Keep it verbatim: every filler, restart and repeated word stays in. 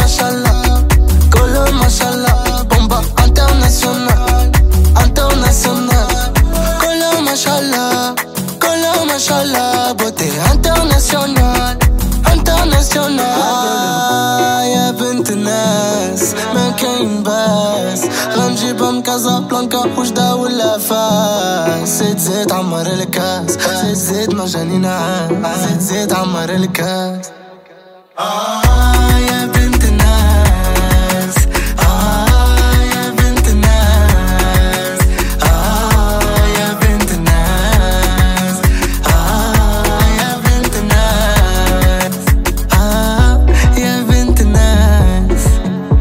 ما شاء الله كله ما شاء الله بومبا انترناسيونال انترناسيونال كله ما شاء الله كله ما شاء الله بوتي انترناسيونال انترناسيونال يا بنت الناس ما كاين باس غنجيبها من كازابلانكا وجدة ولا فاس زيد زيد عمر الكاس زيد زيد مجاني نعاس زيد زيد عمر الكاس آه يا بنت